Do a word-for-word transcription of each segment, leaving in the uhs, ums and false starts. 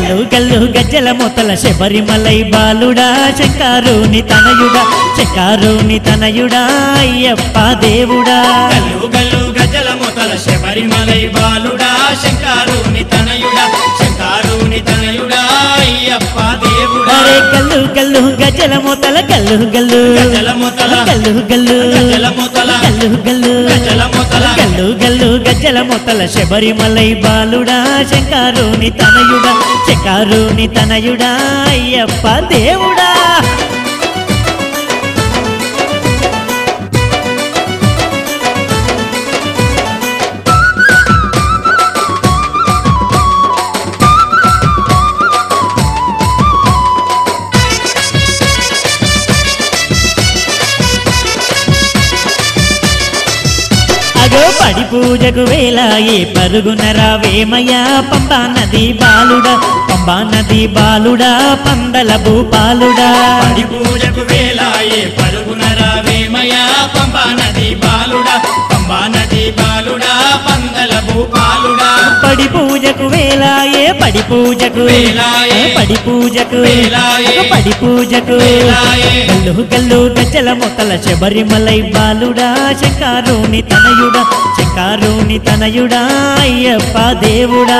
గల్లు గల్లు గజ్జల మొతల శబరిమలై బాలుడా శంకరుని తనయుడా శంకరుని తనయుడా అయ్యప్ప దేవుడా గల్లు గల్లు గజ్జల మొతల శబరిమలై బాలుడా శంకరుని తనయుడా శంకరుని తనయుడా అయ్యప్ప దేవుడా అరే గల్లు గల్లు గజ్జల మొతల గల్లు గల్లు గజ్జల మొతల గల్లు గల్లు గజ్జల మొతల గల్లు గల్లు గజ్జల మొతల గల్లు గల్లు గజ్జల మొతల శబరిమలై బాలుడా శంకరుని తనయుడా శంకరుని తనయుడా అయ్యప్ప దేవుడా పడి పూజకు వేలాయే పరుగున రావేమయ్యా పంబా నది బాలుడా పంబా నది బాలుడా పందల భూపాలుడా పడి పూజకు వేలాయే పరుగున రావేమయ్యా పంబా నది బాలుడా పంబా నది బాలుడా పందల భూపాలుడా పడి పూజకు వేలాయే పడి పూజకు వేలాయే పడి పూజకు వేలాయే పడి పూజకు వేలాయే గల్లు గల్లు గజ్జల మొతల శబరిమలై బాలుడా శంకరుని తనయుడా శంకరుని తనయుడా అయ్యప్ప దేవుడా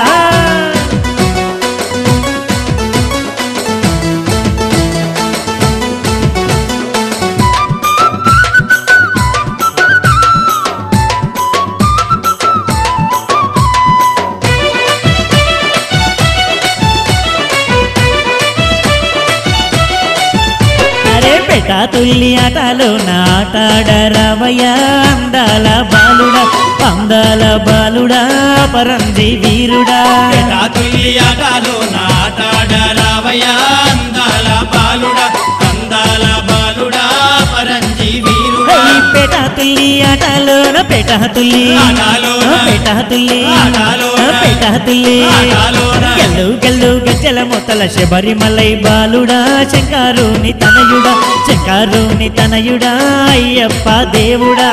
పెట తుల్లి ఆటలో నాటాడరావయ్యా అందాల బాలుడా అందాల బాలుడా పరంజి వీరుడా పెట తుల్లి ఆటలో నాటాడరావయ్యా అందాల బాలుడా అందాల బాలుడా పరంజి వీరుడా పెట తుల్లి ఆటలోన పెట తుల్లి పెట తుల్లి పెట తుల్లి గల్లు గల్లు గజ్జల మొతల శబరిమలై బాలుడా శంకరుని తనయుడా శంకరుని తనయుడా అయ్యప్ప దేవుడా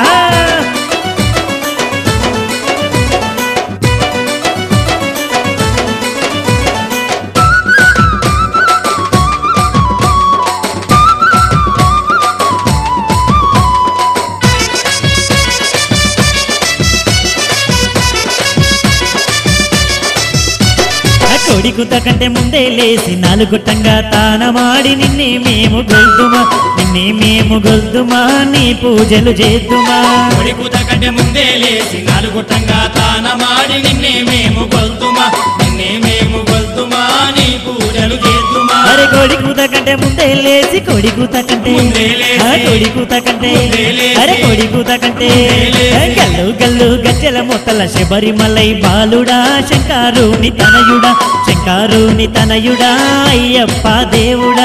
కొడికుత కంటే ముందే లేసి నాలుగుట్టంగా తానమాడి నిన్నే మేము గొల్దుమా నిన్నే మేము గొల్దుమా నీ పూజలు చేద్దుమా కొడికుత కంటే ముందే లేసి నాలుగుట్టంగా తానమాడి నిన్నే మేము గొల్దుమా నిన్నే మేము గొల్దుమా నీ పూజలు చేద్దుమా అరే కొడికుత కంటే ముందే లేసి కొడికుత కంటే కొడికుత కంటే అరే కొడికుత కంటే గల్లు గల్లు గజ్జల మొతల శబరిమలై బాలుడా శంకరుని తనయుడా శంకరుని తనయుడా అయ్యప్ప దేవుడా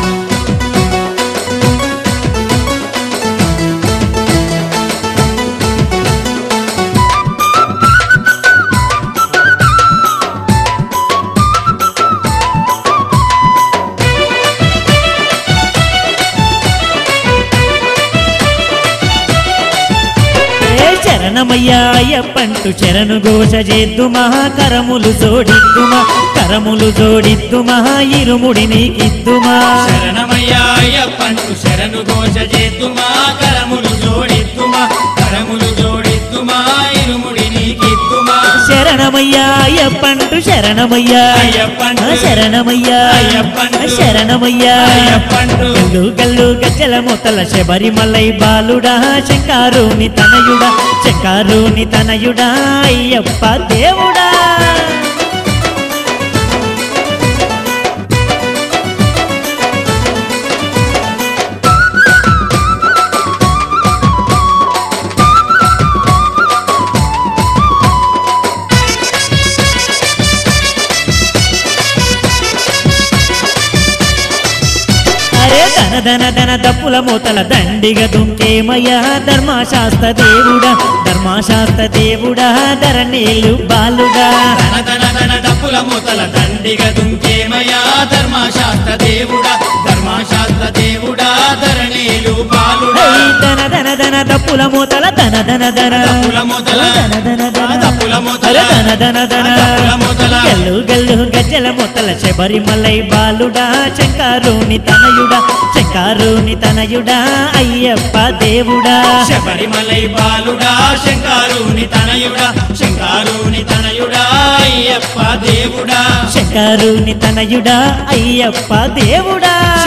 శరణమయ్యా అయ్యప్పంటూ శరణు ఘోష చేద్దుమా కరములు జోడిద్దుమా కరములు జోడిద్దుమా ఇరుముడి నీకిద్దుమా శరణమయ్యా అయ్యప్పంటూ శరణు ఘోష చేద్దుమా కరములు జోడిద్దుమా కరములు జోడిద్దుమా ఇరుముడి నీకిద్దుమా శరణమయ్యా అయ్యప్పంటూ శరణమయ్యా అయ్యప్పంటూ శరణమయ్యా అయ్యప్పంటూ శరణమయ్యా అయ్యప్పంటూ గల్లు గల్లు గజ్జల మొతల శబరిమలై బాలుడా శంకరుని తనయుడా శంకరుని తనయుడా అయ్యప్ప దేవుడా ధన ధన ధన దప్పుల మూతల దండిగ దుంకేమయ్యా ధర్మశాస్త్ర దేవుడా ధర్మశాస్త్ర దేవుడా ధరణీలు బాలుడా ధన ధన ధన దప్పుల మూతల దండిగ దుంకేమయ్యా ధర్మశాస్త్ర దేవుడా ధర్మశాస్త్ర దేవుడా ధరణీలు బాలుడా ధన ధన ధన దప్పుల మూతల ధన ధన ధన దప్పుల మూతల ధన ధన ధన దప్పుల మూతల ధన ధన ధన దప్పుల మూతల గల్లు గల్లు గజ్జల మూతల శబరిమలై బాలుడా శంకరుని తనయుడా శంకరుని తనయుడా అయ్యప్ప దేవుడా శబరిమలై బాలుడా శంకరుని తనయుడా శంకరుని తనయుడా అయ్యప్ప దేవుడా శంకరుని తనయుడా అయ్యప్ప దేవుడా